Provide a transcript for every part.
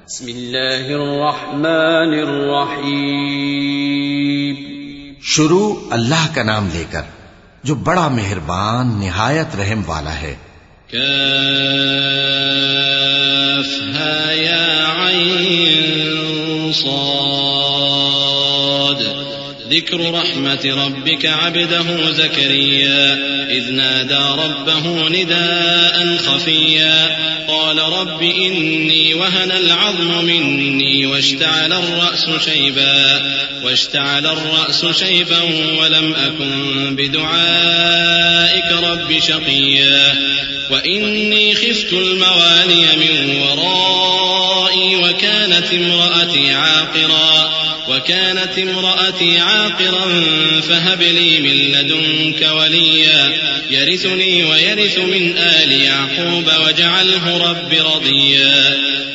بسم اللہ الرحمن الرحیم. شروع اللہ کا نام لے کر جو بڑا مہربان نہایت رحم والا ہے. کافہا یا عین صاد. ذکر رحمت ربک عبده زکریا اذ نادى ربه نداء خفيا قال رب إني وهن العظم مني واشتعل الرأس شيبا ولم أكن بدعائك رب شقيا وإني خفت الموالي من ورائي وكانت امرأتي عاقرا فهب لي من لدنك وليا يرثني ويرث من آل يعقوب واجعله رب رضيا.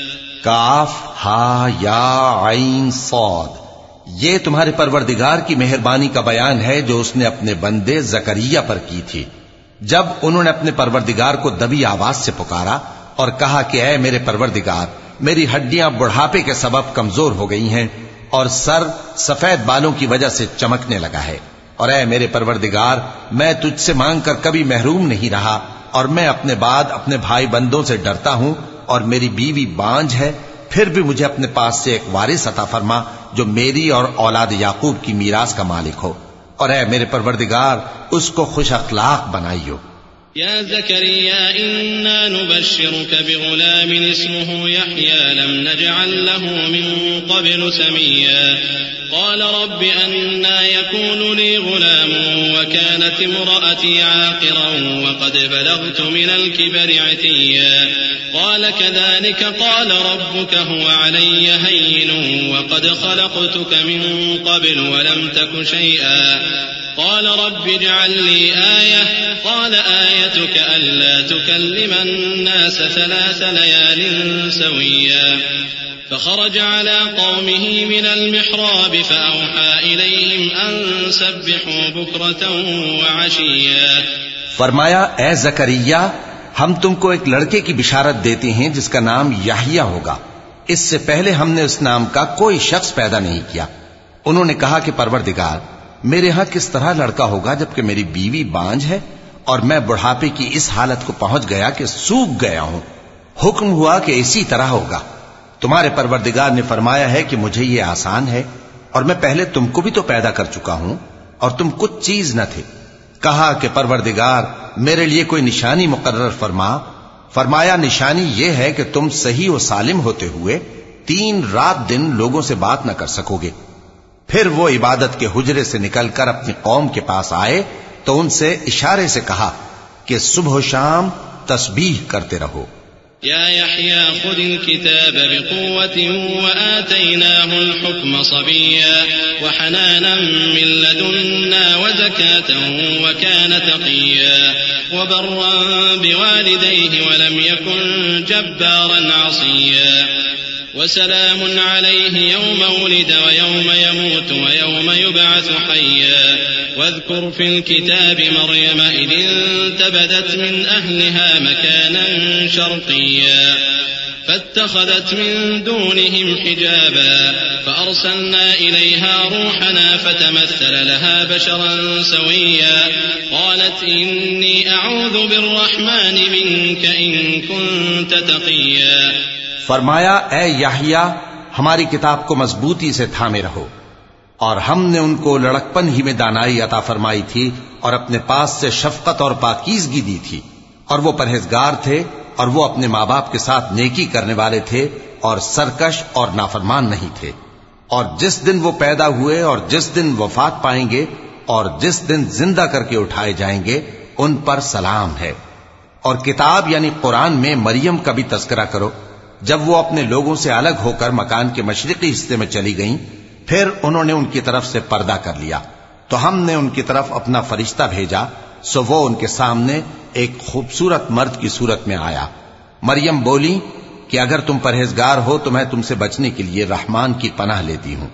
کاف ہا یا عین صاد. یہ تمہارے پروردگار کی مہربانی کا بیان ہے جو اس نے اپنے بندے زکریا پر کی تھی جب انہوں نے اپنے پروردگار کو دبی آواز سے پکارا اور کہا کہ اے میرے پروردگار، میری ہڈیاں بڑھاپے کے سبب کمزور ہو گئی ہیں اور سر سفید بالوں کی وجہ سے چمکنے لگا ہے، اور اے میرے پروردگار، میں تجھ سے مانگ کر کبھی محروم نہیں رہا، اور میں اپنے بعد اپنے بھائی بندوں سے ڈرتا ہوں، اور میری بیوی بانج ہے، پھر بھی مجھے اپنے پاس سے ایک وارث عطا فرما جو میری اور اولاد یعقوب کی میراث کا مالک ہو، اور اے میرے پروردگار اس کو خوش اخلاق بنائیو. يا زكريا إنا نبشرك بغلام اسمه يحيى لم نجعل له من قبل سميا قال رب أنا يكون لي غلام وكانت امرأتي عاقرا وقد بلغت من الكبر عتيا قال كذلك قال ربك هو علي هين وقد خلقتك من قبل ولم تك شيئا قال رب اجعل لي آية قال آيتك ألا تكلم الناس 3 ليال سويا فخرج على قومه من المحراب فأوحى إليهم أن سبحوا بكرة وعشيا. فرمایا اے زکریا، ہم تم کو ایک لڑکے کی بشارت دیتے ہیں جس کا نام یحییٰ ہوگا. اس سے پہلے ہم نے اس نام کا کوئی شخص پیدا نہیں کیا. انہوں نے کہا کہ پروردگار، میرے ہاں کس طرح لڑکا ہوگا جبکہ میری بیوی بانج ہے اور میں بڑھاپے کی اس حالت کو پہنچ گیا کہ سوکھ گیا ہوں. حکم ہوا کہ اسی طرح ہوگا. تمہارے پروردگار نے فرمایا ہے کہ مجھے یہ آسان ہے، اور میں پہلے تم کو بھی تو پیدا کر چکا ہوں اور تم کچھ چیز نہ تھے. کہا کہ پروردگار میرے لیے کوئی نشانی مقرر فرما. فرمایا نشانی یہ ہے کہ تم صحیح و سالم ہوتے ہوئے 3 رات دن لوگوں سے بات نہ کر سکو گے. پھر وہ عبادت کے حجرے سے نکل کر اپنی قوم کے پاس آئے تو ان سے اشارے سے کہا کہ صبح و شام تسبیح کرتے رہو. يا يحيى خذ الكتاب بقوة وآتيناه الحكم صبيا وحنانا من لدنا وزكاة وكان تقيا وبرا بوالديه ولم يكن جبارا عصيا وسلام عليه يوم ولد ويوم يموت ويوم يبعث حيا واذكر في الكتاب مريم إذ انتبذت من أهلها مكانا شرقيا فاتخذت من دونهم حجابا فأرسلنا إليها روحنا فتمثل لها بشرا سويا قالت إني أعوذ بالرحمن منك إن كنت تقيا. فرمایا اے یحییٰ، ہماری کتاب کو مضبوطی سے تھامے رہو. اور ہم نے ان کو لڑکپن ہی میں دانائی عطا فرمائی تھی اور اپنے پاس سے شفقت اور پاکیزگی دی تھی، اور وہ پرہیزگار تھے اور وہ اپنے ماں باپ کے ساتھ نیکی کرنے والے تھے اور سرکش اور نافرمان نہیں تھے. اور جس دن وہ پیدا ہوئے اور جس دن وفات پائیں گے اور جس دن زندہ کر کے اٹھائے جائیں گے ان پر سلام ہے. اور کتاب یعنی قرآن میں مریم کا بھی تذکرہ کرو. جب وہ اپنے لوگوں سے الگ ہو کر مکان کے مشرقی حصے میں چلی گئیں، پھر انہوں نے ان کی طرف سے پردہ کر لیا تو ہم نے ان کی طرف اپنا فرشتہ بھیجا، سو وہ ان کے سامنے ایک خوبصورت مرد کی صورت میں آیا. مریم بولی کہ اگر تم پرہیزگار ہو تو میں تم سے بچنے کے لیے رحمان کی پناہ لیتی ہوں.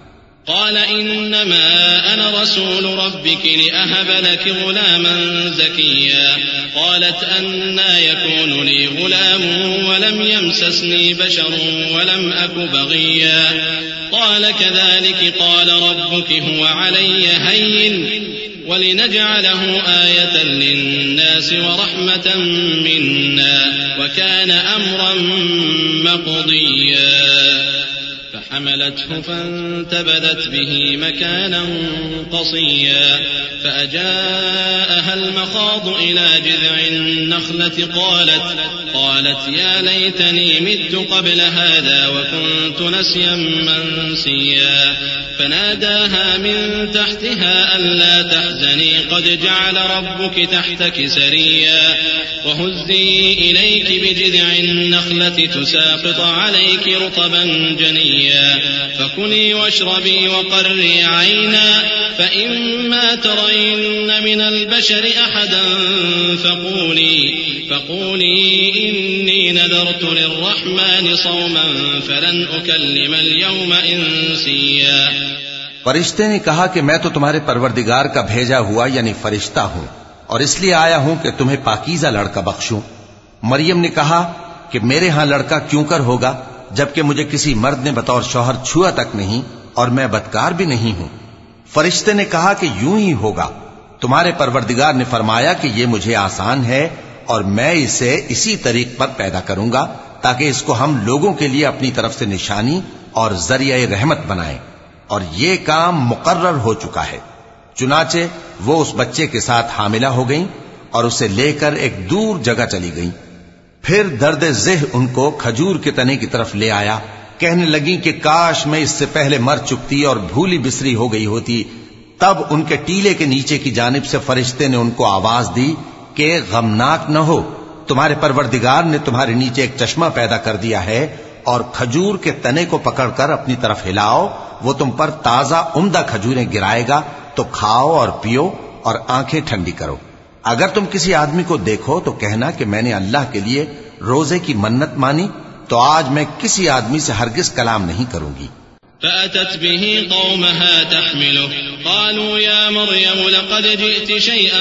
قال إنما أنا رسول ربك لأهب لك غلاما زكيا قالت أنى يكون لي غلام ولم يمسسني بشر ولم أك بغيا قال كذلك قال ربك هو علي هين ولنجعله آية للناس ورحمة منا وكان أمرا مقضيا فحملته فانتبذت به مكانا قصيا فأجاءها المخاض إلى جذع النخلة قالت يا ليتني مت قبل هذا وكنت نسيا منسيا فناداها من تحتها ألا تحزني قد جعل ربك تحتك سريا وهزي إليك بجذع النخلة تساقط عليك رطبا جنيا فكلي واشربي وقري عينا فإما ترين من البشر أحدا فقولي إني نذرت للرحمن صوما فلن أكلم اليوم إنسيا. فرشتے نے کہا کہ میں تو تمہارے پروردگار کا بھیجا ہوا یعنی فرشتہ ہوں اور اس لیے آیا ہوں کہ تمہیں پاکیزہ لڑکا بخشوں. مریم نے کہا کہ میرے ہاں لڑکا کیوں کر ہوگا جبکہ مجھے کسی مرد نے بطور شوہر چھوا تک نہیں اور میں بدکار بھی نہیں ہوں. فرشتے نے کہا کہ یوں ہی ہوگا. تمہارے پروردگار نے فرمایا کہ یہ مجھے آسان ہے اور میں اسے اسی طریق پر پیدا کروں گا تاکہ اس کو ہم لوگوں کے لیے اپنی طرف سے نشانی اور ذریعہ رحمت بنائیں. اور یہ کام مقرر ہو چکا ہے. چنانچہ وہ اس بچے کے ساتھ حاملہ ہو گئیں اور اسے لے کر ایک دور جگہ چلی گئیں. پھر درد ذہ ان کو کھجور کے تنے کی طرف لے آیا. کہنے لگیں کہ کاش میں اس سے پہلے مر چکتی اور بھولی بسری ہو گئی ہوتی. تب ان کے ٹیلے کے نیچے کی جانب سے فرشتے نے ان کو آواز دی کہ غمناک نہ ہو، تمہارے پروردگار نے تمہارے نیچے ایک چشمہ پیدا کر دیا ہے اور کھجور کے تنے کو پکڑ کر اپنی طرف ہلاؤ، وہ تم پر تازہ عمدہ کھجوریں گرائے گا تو کھاؤ اور پیو اور آنکھیں ٹھنڈی کرو. اگر تم کسی آدمی کو دیکھو تو کہنا کہ میں نے اللہ کے لیے روزے کی منت مانی تو آج میں کسی آدمی سے ہرگز کلام نہیں کروں گی. فأتت به قومها تحمله قالوا يا مريم لقد جئت شيئا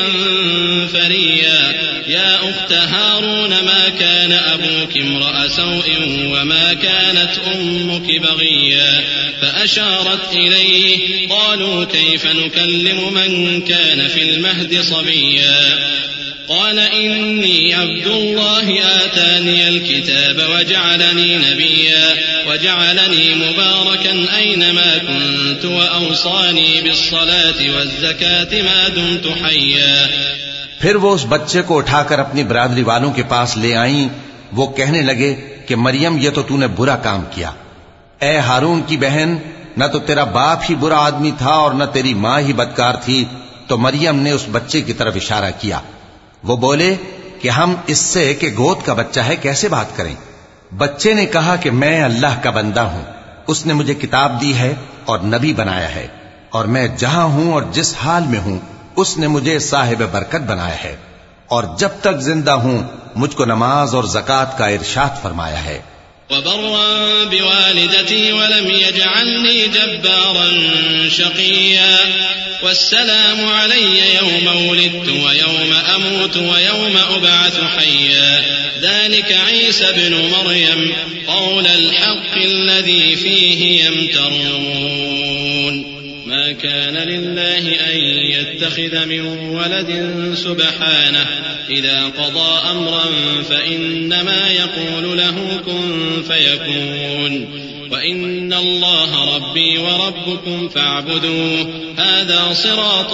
فريا يا أخت هارون ما كان أبوك امرأ سوء وما كانت أمك بغيا فأشارت إليه قالوا كيف نكلم من كان في المهد صبيا قال إني عبد الله آتاني الكتاب وجعلني نبيا وجعلني مباركا أينما كنت وأوصاني بالصلاة والزكاة ما دمت حيا. پھر وہ اس بچے کو اٹھا کر اپنی برادری والوں کے پاس لے آئیں. وہ کہنے لگے کہ مریم یہ تو نے برا کام کیا. اے ہارون کی بہن، نہ تو تیرا باپ ہی برا آدمی تھا اور نہ تیری ماں ہی بدکار تھی. تو مریم نے اس بچے کی طرف اشارہ کیا. وہ بولے کہ ہم اس سے کہ گود کا بچہ ہے کیسے بات کریں. بچے نے کہا کہ میں اللہ کا بندہ ہوں، اس نے مجھے کتاب دی ہے اور نبی بنایا ہے، اور میں جہاں ہوں اور جس حال میں ہوں اس نے مجھے صاحب برکت بنایا ہے، اور جب تک زندہ ہوں مجھ کو نماز اور زکوٰۃ کا ارشاد فرمایا ہے. وبرا بوالدتي ولم يجعلني جبارا شقيا والسلام علي يوم ولدت ويوم أموت ويوم أبعث حيا ذلك عيسى بن مريم قول الحق الذي فيه يمترون ما كان لله أن يتخذ من ولد سبحانه إذا قضى أمرا فإنما يقول له كن فيكون وإن الله ربي وربكم فاعبدوه هذا صراط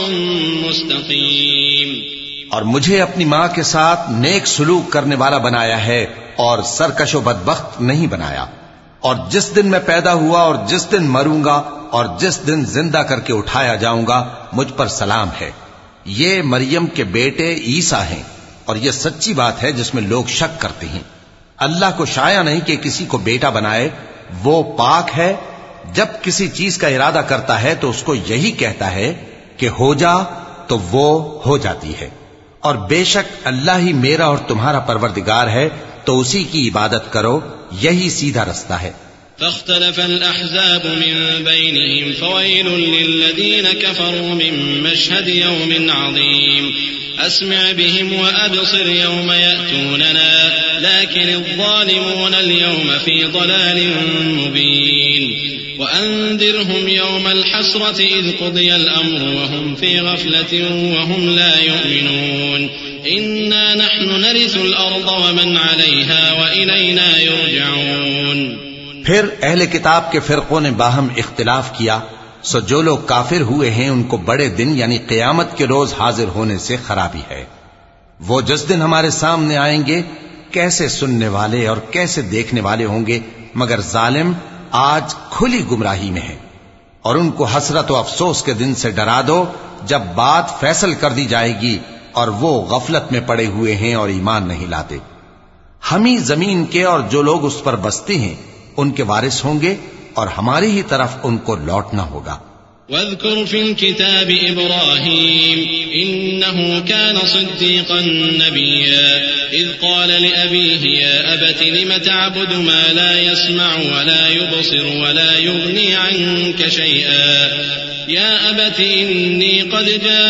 مستقيم. اور مجھے اپنی ماں کے ساتھ نیک سلوک کرنے والا بنایا ہے اور سرکش و بدبخت نہیں بنایا. اور جس دن میں پیدا ہوا اور جس دن مروں گا اور جس دن زندہ کر کے اٹھایا جاؤں گا مجھ پر سلام ہے. یہ مریم کے بیٹے عیسیٰ ہیں اور یہ سچی بات ہے جس میں لوگ شک کرتے ہیں. اللہ کو شایع نہیں کہ کسی کو بیٹا بنائے، وہ پاک ہے. جب کسی چیز کا ارادہ کرتا ہے تو اس کو یہی کہتا ہے کہ ہو جا تو وہ ہو جاتی ہے. اور بے شک اللہ ہی میرا اور تمہارا پروردگار ہے تو اسی کی عبادت کرو، یہی سیدھا رستہ ہے. فاختلف الأحزاب من بينهم فويل للذين كفروا من مشهد يوم عظيم أسمع بهم وأبصر يوم يأتوننا لكن الظالمون اليوم في ضلال مبين وأنذرهم يوم الحسرة إذ قضي الأمر وهم في غفلة وهم لا يؤمنون إنا نحن نرث الأرض ومن عليها وإلينا يرجعون. پھر اہل کتاب کے فرقوں نے باہم اختلاف کیا، سو جو لوگ کافر ہوئے ہیں ان کو بڑے دن یعنی قیامت کے روز حاضر ہونے سے خرابی ہے. وہ جس دن ہمارے سامنے آئیں گے کیسے سننے والے اور کیسے دیکھنے والے ہوں گے، مگر ظالم آج کھلی گمراہی میں ہے. اور ان کو حسرت و افسوس کے دن سے ڈرا دو جب بات فیصل کر دی جائے گی اور وہ غفلت میں پڑے ہوئے ہیں اور ایمان نہیں لاتے. ہم ہی زمین کے اور جو لوگ اس پر بستے ہیں ان کے وارث ہوں گے اور ہماری ہی طرف ان کو لوٹنا ہوگا. واذكر في الكتاب إبراهيم إنه كان صديقا نبيا إذ قال لأبيه يا أبت لم تعبد ما لا يسمع ولا يبصر ولا يغني عنك شيئا يا أبت إني قد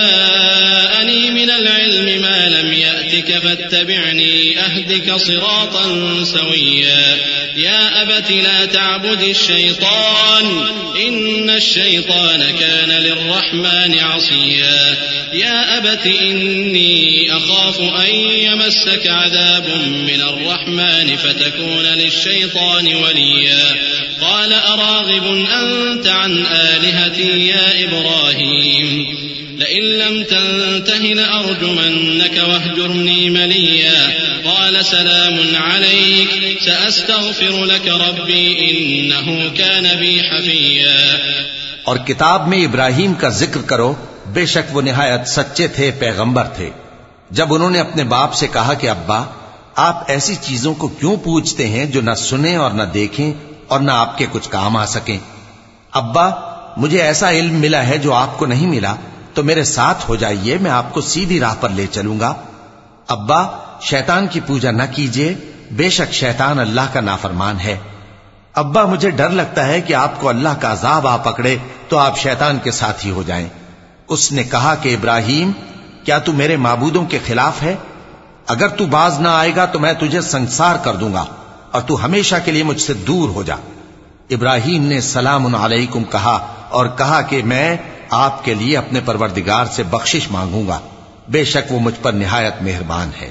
جاءني من العلم ما لم يأتك فاتبعني أهدك صراطا سويا يا أبت لا تعبد الشيطان إن الشيطان كان للرحمن عصيا يا أبت إني أخاف أن يمسك عذاب من الرحمن فتكون للشيطان وليا قال أراغب أنت عن آلهتي يا إبراهيم لئن لم تنته لأرجمنك واهجرني مليا قال سلام عليك سأستغفر لك ربي إنه كان بي حفيا. اور کتاب میں ابراہیم کا ذکر کرو، بے شک وہ نہایت سچے تھے، پیغمبر تھے. جب انہوں نے اپنے باپ سے کہا کہ ابا آپ ایسی چیزوں کو کیوں پوچھتے ہیں جو نہ سنیں اور نہ دیکھیں اور نہ آپ کے کچھ کام آ سکیں. ابا مجھے ایسا علم ملا ہے جو آپ کو نہیں ملا، تو میرے ساتھ ہو جائیے، میں آپ کو سیدھی راہ پر لے چلوں گا. ابا شیطان کی پوجا نہ کیجیے، بے شک شیطان اللہ کا نافرمان ہے. ابا مجھے ڈر لگتا ہے کہ آپ کو اللہ کا عذاب آ پکڑے تو آپ شیطان کے ساتھی ہو جائیں. اس نے کہا کہ ابراہیم کیا تو میرے معبودوں کے خلاف ہے؟ اگر تو باز نہ آئے گا تو میں تجھے سنسار کر دوں گا اور تو ہمیشہ کے لیے مجھ سے دور ہو جا. ابراہیم نے سلام علیکم کہا اور کہا کہ میں آپ کے لیے اپنے پروردگار سے بخشش مانگوں گا، بے شک وہ مجھ پر نہایت مہربان ہے.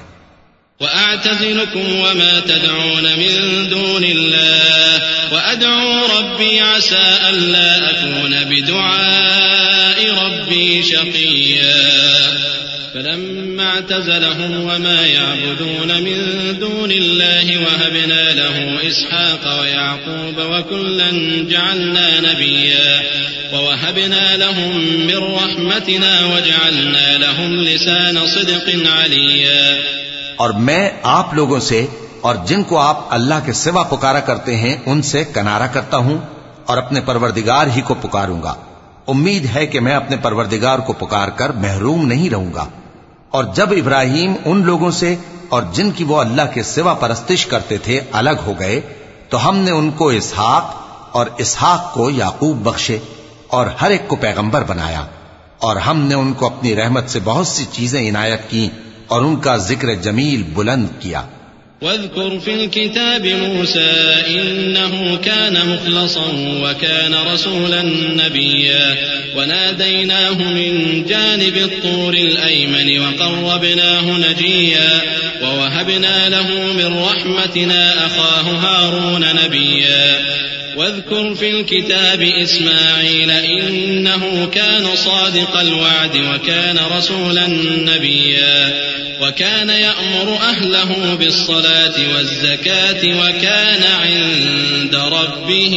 وأعتزلكم وما تدعون من دون الله وأدعو ربي عسى ألا أكون بدعاء ربي شقيا. فلما اعتزلهم وما يعبدون من دون الله وهبنا له إسحاق ويعقوب وكلا جعلنا نبيا ووهبنا لهم من رحمتنا وجعلنا لهم لسان صدق عليا. اور میں آپ لوگوں سے اور جن کو آپ اللہ کے سوا پکارا کرتے ہیں ان سے کنارہ کرتا ہوں اور اپنے پروردگار ہی کو پکاروں گا. امید ہے کہ میں اپنے پروردگار کو پکار کر محروم نہیں رہوں گا. اور جب ابراہیم ان لوگوں سے اور جن کی وہ اللہ کے سوا پرستش کرتے تھے الگ ہو گئے تو ہم نے ان کو اسحاق اور اسحاق کو یعقوب بخشے اور ہر ایک کو پیغمبر بنایا. اور ہم نے ان کو اپنی رحمت سے بہت سی چیزیں عنایت کی اور ان کا ذکر جمیل بلند کیا. واذكر في الكتاب موسى إنه كان مخلصا وكان رسولا نبيا وناديناه من جانب الطور الأيمن وقربناه نجيا ووهبنا له من رحمتنا أخاه هارون نبيا. واذكر في الكتاب إسماعيل إنه كان صادق الوعد وكان رسولا نبيا وكان يأمر أهله بالصلاة والزكاة وكان عند ربه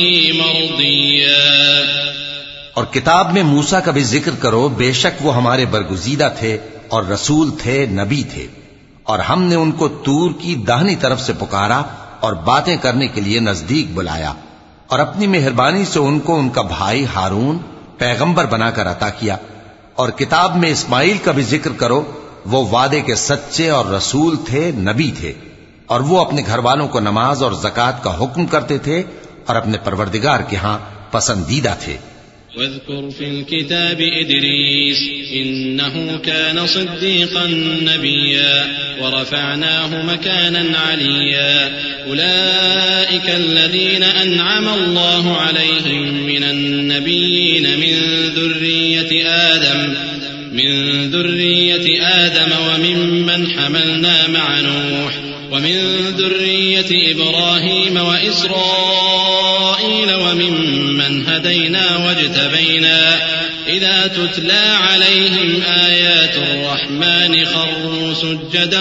مرضيا. اور کتاب میں موسیٰ کا بھی ذکر کرو، بے شک وہ ہمارے برگزیدہ تھے اور رسول تھے، نبی تھے. اور ہم نے ان کو طور کی داہنی طرف سے پکارا اور باتیں کرنے کے لیے نزدیک بلایا اور اپنی مہربانی سے ان کو ان کا بھائی ہارون پیغمبر بنا کر عطا کیا. اور کتاب میں اسماعیل کا بھی ذکر کرو، وہ وعدے کے سچے اور رسول تھے، نبی تھے. اور وہ اپنے گھر والوں کو نماز اور زکوٰۃ کا حکم کرتے تھے اور اپنے پروردگار کے ہاں پسندیدہ تھے۔ واذكر في الكتاب إدريس إنه كان صديقا نبيا ورفعناه مكانا عليا أولئك الذين أنعم الله عليهم من النبيين من ذرية آدم وممن حملنا مع نوح ومن ذرية إبراهيم وإسرائيل وممن هدينا واجتبينا إذا تتلى عليهم آيات الرحمن خروا سجدا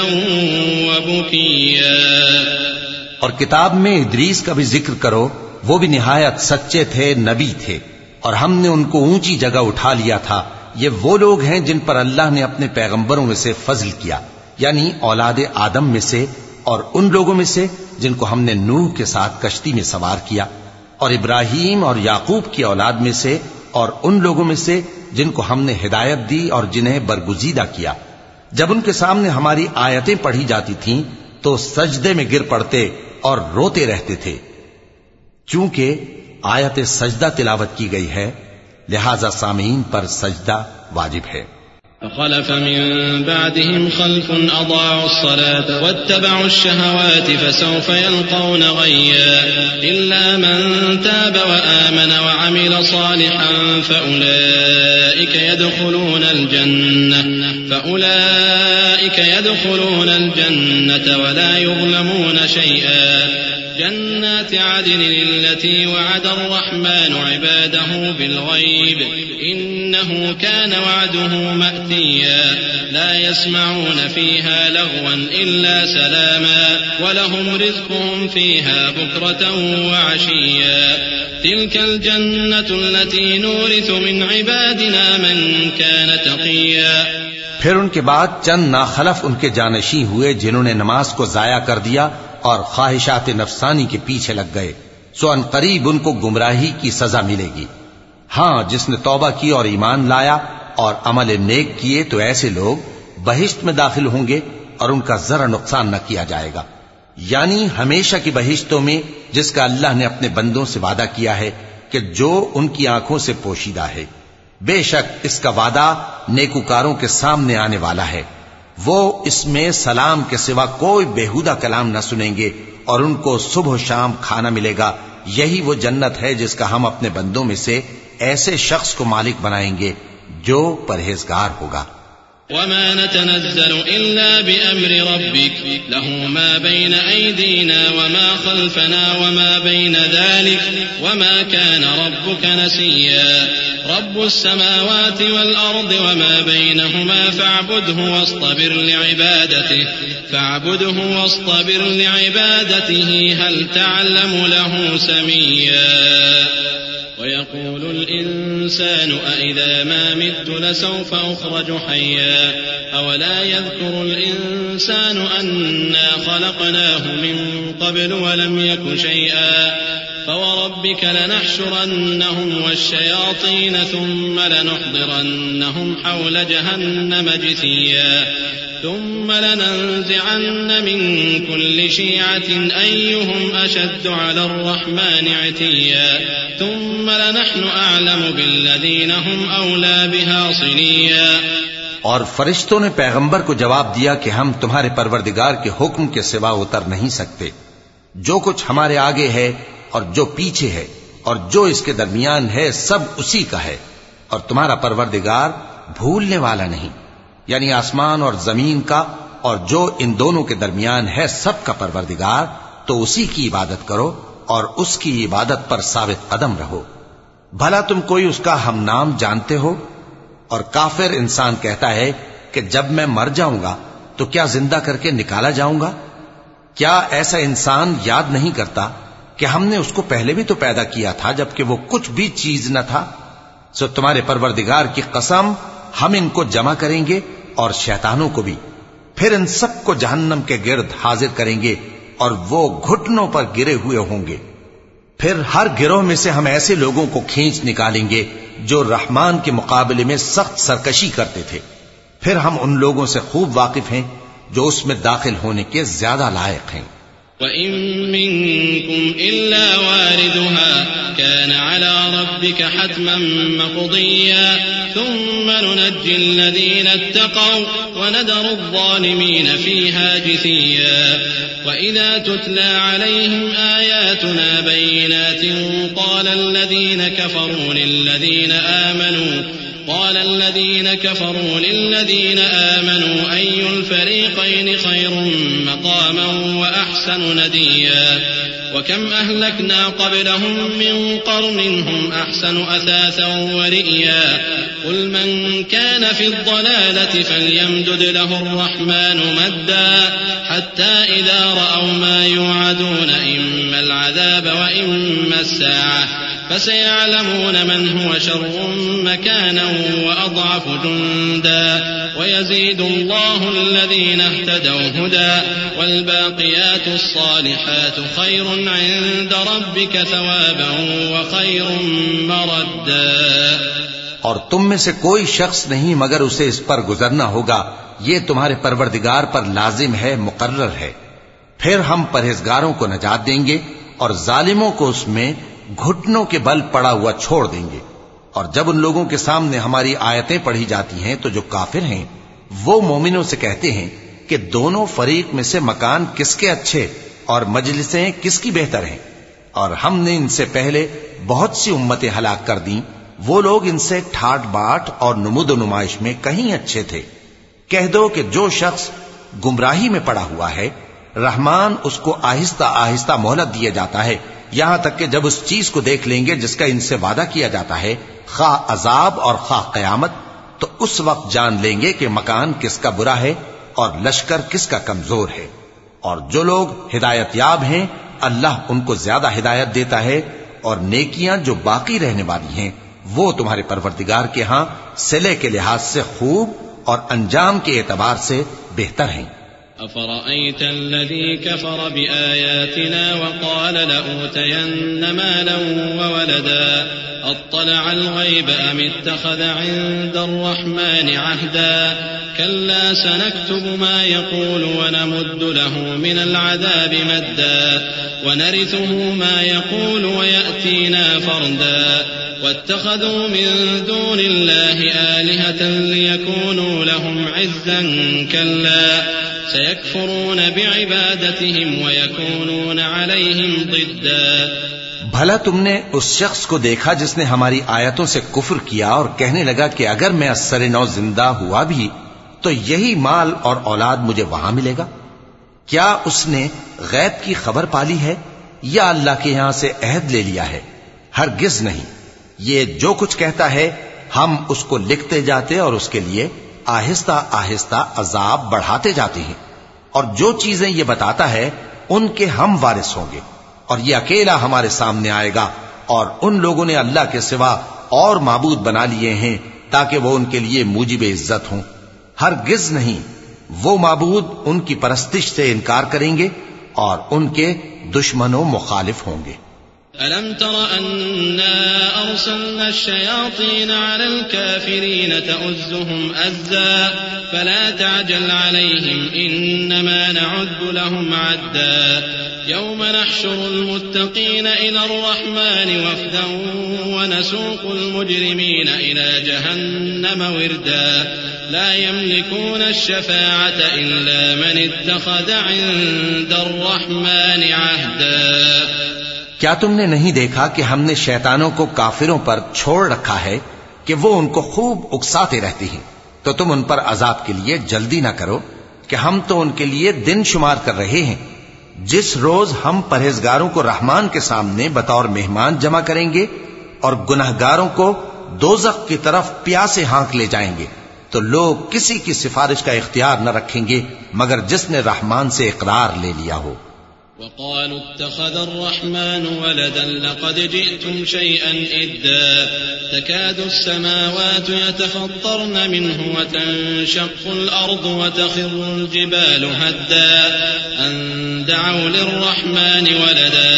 وبكيا۔ اور کتاب میں ادریس کا بھی ذکر کرو، وہ بھی نہایت سچے تھے، نبی تھے، اور ہم نے ان کو اونچی جگہ اٹھا لیا تھا۔ یہ وہ لوگ ہیں جن پر اللہ نے اپنے پیغمبروں میں سے فضل کیا، یعنی اولاد آدم میں سے، اور ان لوگوں میں سے جن کو ہم نے نوح کے ساتھ کشتی میں سوار کیا، اور ابراہیم اور یعقوب کی اولاد میں سے، اور ان لوگوں میں سے جن کو ہم نے ہدایت دی اور جنہیں برگزیدہ کیا۔ جب ان کے سامنے ہماری آیتیں پڑھی جاتی تھیں تو سجدے میں گر پڑتے اور روتے رہتے تھے۔ چونکہ آیت سجدہ تلاوت کی گئی ہے، لہذا سامعین پر سجدہ واجب ہے۔ فخلف من بعدهم خلف أضاعوا الصلاة واتبعوا الشهوات فسوف يلقون غيا إلا من تاب وآمن وعمل صالحا فأولئك يدخلون الجنة ولا يظلمون شيئا جنات عدن التي وعد الرحمن عباده بالغيب إنه كان وعده مأتيا لا يسمعون فيها لغوا إلا سلاما ولهم رزقهم فيها بكرة وعشيا تلك الجنة التي نورث من عبادنا من كان تقيا۔ پھر ان کے بعد چند ناخلف ان کے جانشین ہوئے جنہوں نے نماز کو ضائع کر دیا اور خواہشات نفسانی کے پیچھے لگ گئے، سو ان قریب ان کو گمراہی کی سزا ملے گی۔ ہاں، جس نے توبہ کی اور ایمان لایا اور عمل نیک کیے تو ایسے لوگ بہشت میں داخل ہوں گے اور ان کا ذرا نقصان نہ کیا جائے گا، یعنی ہمیشہ کی بہشتوں میں جس کا اللہ نے اپنے بندوں سے وعدہ کیا ہے کہ جو ان کی آنکھوں سے پوشیدہ ہے۔ بے شک اس کا وعدہ نیکوکاروں کے سامنے آنے والا ہے، وہ اس میں سلام کے سوا کوئی بیہودہ کلام نہ سنیں گے اور ان کو صبح و شام کھانا ملے گا۔ یہی وہ جنت ہے جس کا ہم اپنے بندوں میں سے ایسے شخص کو مالک بنائیں گے جو پرہیزگار ہوگا۔ وما نتنزل إلا بأمر ربك له ما بين أيدينا وما خلفنا وما بين ذلك وما كان ربك نسيا رب السماوات والأرض وما بينهما فاعبده واصطبر لعبادته هل تعلم له سميا ويقول الإنسان أإذا ما مت لسوف أخرج حيا أولا يذكر الإنسان أنا خلقناه من قبل ولم يك شيئا فوربك لنحشرنهم والشياطين ثم لنحضرنهم حول جهنم جثيا ثم لننزعن من كل شيعة أيهم أشد على الرحمن عتيا ثم لنحن أعلم بالذين هم أولى بها صليا۔ اور فرشتوں نے پیغمبر کو جواب دیا کہ ہم تمہارے پروردگار کے حکم کے سوا اتر نہیں سکتے، جو کچھ ہمارے آگے ہے اور جو پیچھے ہے اور جو اس کے درمیان ہے سب اسی کا ہے، اور تمہارا پروردگار بھولنے والا نہیں، یعنی آسمان اور زمین کا اور جو ان دونوں کے درمیان ہے سب کا پروردگار، تو اسی کی عبادت کرو اور اس کی عبادت پر ثابت قدم رہو۔ بھلا تم کوئی اس کا ہم نام جانتے ہو؟ اور کافر انسان کہتا ہے کہ جب میں مر جاؤں گا تو کیا زندہ کر کے نکالا جاؤں گا؟ کیا ایسا انسان یاد نہیں کرتا کہ ہم نے اس کو پہلے بھی تو پیدا کیا تھا جبکہ وہ کچھ بھی چیز نہ تھا؟ سو تمہارے پروردگار کی قسم ہم ان کو جمع کریں گے اور شیطانوں کو بھی، پھر ان سب کو جہنم کے گرد حاضر کریں گے اور وہ گھٹنوں پر گرے ہوئے ہوں گے۔ پھر ہر گروہ میں سے ہم ایسے لوگوں کو کھینچ نکالیں گے جو رحمان کے مقابلے میں سخت سرکشی کرتے تھے، پھر ہم ان لوگوں سے خوب واقف ہیں جو اس میں داخل ہونے کے زیادہ لائق ہیں۔ وَإِن مِّنكُمْ إِلَّا وَارِدُهَا كَانَ عَلَى رَبِّكَ حَتْمًا مَّقْضِيًّا ثُمَّ نُنَجِّي الَّذِينَ اتَّقَوْا وَنَذَرُ الظَّالِمِينَ فِيهَا جِثِيًّا وَإِذَا تُتْلَى عَلَيْهِمْ آيَاتُنَا بَيِّنَاتٍ قَالَ الَّذِينَ كَفَرُوا لِلَّذِينَ آمَنُوا أَيُّ الْفَرِيقَيْنِ خَيْرٌ مَّقَامًا وَأَحْسَنُ نَدِيًّا وَكَمْ أَهْلَكْنَا قَبْلَهُم مِّن قَرْنٍ هُمْ أَحْسَنُ أَثَاثًا وَرِئْيًا قُلْ مَن كَانَ فِي الضَّلَالَةِ فَلْيَمْدُدْ لَهُ الرَّحْمَٰنُ مَدًّا حَتَّىٰ إِذَا رَأَوْا مَا يُوعَدُونَ إِمَّا الْعَذَابَ وَإِمَّا السَّاعَةَ فَسَيَعْلَمُونَ مَنْ هُوَ شَرٌّ مَّكَانًا وَأَضْعَفُ جُندًا وَيَزِيدُ اللَّهُ الَّذِينَ اهْتَدَوْا هُدًى وَالْبَاقِيَاتُ الصَّالِحَاتُ خَيْرٌ عِندَ رَبِّكَ ثَوَابًا وَخَيْرٌ مَّرَدًّا۔ اور تم میں سے کوئی شخص نہیں مگر اسے اس پر گزرنا ہوگا، یہ تمہارے پروردگار پر لازم ہے، مقرر ہے۔ پھر ہم پرہیزگاروں کو نجات دیں گے اور ظالموں کو اس میں گھٹنوں کے بل پڑا ہوا چھوڑ دیں گے۔ اور جب ان لوگوں کے سامنے ہماری آیتیں پڑھی جاتی ہیں تو جو کافر ہیں وہ مومنوں سے کہتے ہیں کہ دونوں فریق میں سے مکان کس کے اچھے اور مجلسیں کس کی بہتر ہیں، اور ہم نے ان سے پہلے بہت سی امتیں ہلاک کر دیں، وہ لوگ ان سے ٹھاٹ باٹ اور نمود و نمائش میں کہیں اچھے تھے۔ کہہ دو کہ جو شخص گمراہی میں پڑا ہوا ہے رحمان اس کو آہستہ آہستہ مہلت دیا جاتا ہے، یہاں تک کہ جب اس چیز کو دیکھ لیں گے جس کا ان سے وعدہ کیا جاتا ہے، خواہ عذاب اور خواہ قیامت، تو اس وقت جان لیں گے کہ مکان کس کا برا ہے اور لشکر کس کا کمزور ہے۔ اور جو لوگ ہدایت یاب ہیں اللہ ان کو زیادہ ہدایت دیتا ہے، اور نیکیاں جو باقی رہنے والی ہیں وہ تمہارے پروردگار کے ہاں صلے کے لحاظ سے خوب اور انجام کے اعتبار سے بہتر ہیں۔ أفرأيت الذي كفر بآياتنا وقال لأوتين مالا وولدا أطلع الغيب أم اتخذ عند الرحمن عهدا كلا سنكتب ما يقول ونمد له من العذاب مدا ونرثه ما يقول ويأتينا فردا واتخذوا من دون الله آلهة ليكونوا لهم عزا كلا سيكفرون بعبادتهم ويكونون عليهم ضدا۔ بھلا تم نے اس شخص کو دیکھا جس نے ہماری آیتوں سے کفر کیا اور کہنے لگا کہ اگر میں اثر نو زندہ ہوا بھی تو یہی مال اور اولاد مجھے وہاں ملے گا؟ کیا اس نے غیب کی خبر پالی ہے یا اللہ کے یہاں سے عہد لے لیا ہے؟ ہرگز نہیں، یہ جو کچھ کہتا ہے ہم اس کو لکھتے جاتے اور اس کے لیے آہستہ آہستہ عذاب بڑھاتے جاتے ہیں، اور جو چیزیں یہ بتاتا ہے ان کے ہم وارث ہوں گے، اور یہ اکیلا ہمارے سامنے آئے گا، اور ان لوگوں نے اللہ کے سوا اور معبود بنا لیے ہیں تاکہ وہ ان کے لیے موجب عزت ہوں۔ ہرگز نہیں، وہ معبود ان کی پرستش سے انکار کریں گے اور ان کے دشمن و مخالف ہوں گے۔ أَلَمْ تَرَ أَنَّا أَرْسَلْنَا الشَّيَاطِينَ عَلَى الْكَافِرِينَ تَؤُزُّهُمْ أَزًّا فَلَا تَعْجَلْ عَلَيْهِمْ إِنَّمَا نَعُدُّ لَهُمْ عَدًّا يَوْمَ نَحْشُرُ الْمُتَّقِينَ إِلَى الرَّحْمَنِ وَفْدًا وَنَسُوقُ الْمُجْرِمِينَ إِلَى جَهَنَّمَ وِرْدًا لَا يَمْلِكُونَ الشَّفَاعَةَ إِلَّا مَنِ اتَّخَذَ عِندَ الرَّحْمَنِ عَهْدًا۔ کیا تم نے نہیں دیکھا کہ ہم نے شیطانوں کو کافروں پر چھوڑ رکھا ہے کہ وہ ان کو خوب اکساتے رہتی ہیں؟ تو تم ان پر عذاب کے لیے جلدی نہ کرو کہ ہم تو ان کے لیے دن شمار کر رہے ہیں، جس روز ہم پرہیزگاروں کو رحمان کے سامنے بطور مہمان جمع کریں گے اور گناہگاروں کو دوزخ کی طرف پیاسے ہانک لے جائیں گے، تو لوگ کسی کی سفارش کا اختیار نہ رکھیں گے مگر جس نے رحمان سے اقرار لے لیا ہو۔ وقالوا اتخذ الرحمن ولدا لقد جئتم شيئا إدا تكاد السماوات يتفطرن منه وتنشق الأرض وتخر الجبال هدا أن دعوا للرحمن ولدا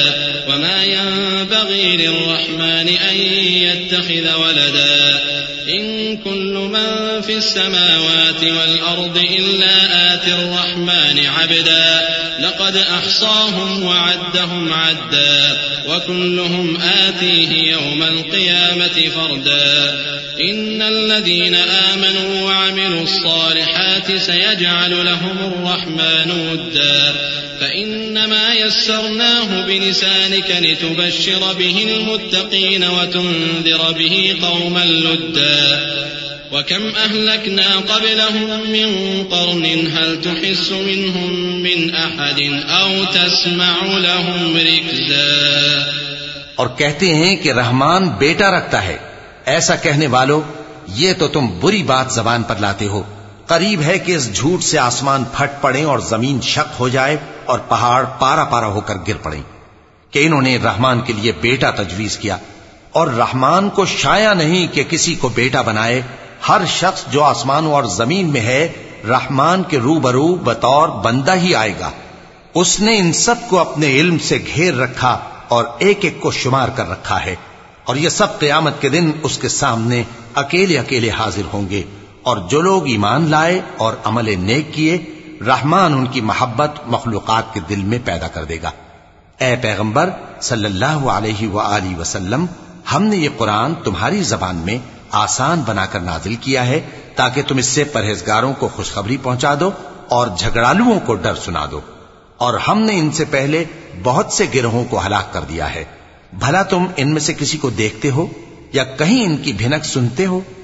وما ينبغي للرحمن أن يتخذ ولدا إن كل من في السماوات والأرض إلا آتي الرحمن عبدا لقد أحصاهم وعدهم عدا وكلهم آتيه يوم القيامة فردا إن الذين آمنوا وعملوا الصالحات سيجعل لهم الرحمن ودا فإنما يسرناه بلسانك لتبشر به المتقين وتنذر به قوما لدا وكم أهلكنا قبلهم من قرن هل تحس منهم من أحد أو تسمع لهم ركزا. اور کہتے ہیں کہ رحمان بیٹا رکھتا ہے. ایسا کہنے والو یہ تو تم بری بات زبان پر لاتے ہو. قریب ہے کہ اس جھوٹ سے آسمان پھٹ پڑے اور زمین شق ہو جائے اور پہاڑ پارا پارا ہو کر گر پڑے کہ انہوں نے رحمان کے لیے بیٹا تجویز کیا. اور رحمان کو شایع نہیں کہ کسی کو بیٹا بنائے. ہر شخص جو آسمانوں اور زمین میں ہے رحمان کے روبرو بطور بندہ ہی آئے گا. اس نے ان سب کو اپنے علم سے گھیر رکھا اور ایک ایک کو شمار کر رکھا ہے. اور یہ سب قیامت کے دن اس کے سامنے اکیلے اکیلے حاضر ہوں گے. اور جو لوگ ایمان لائے اور عمل نیک کیے رحمان ان کی محبت مخلوقات کے دل میں پیدا کر دے گا. اے پیغمبر صلی اللہ علیہ وآلہ وسلم ہم نے یہ قرآن تمہاری زبان میں آسان بنا کر نازل کیا ہے تاکہ تم اس سے پرہیزگاروں کو خوشخبری پہنچا دو اور جھگڑالوؤں کو ڈر سنا دو. اور ہم نے ان سے پہلے بہت سے گروہوں کو ہلاک کر دیا ہے. بھلا تم ان میں سے کسی کو دیکھتے ہو یا کہیں ان کی بھنک سنتے ہو؟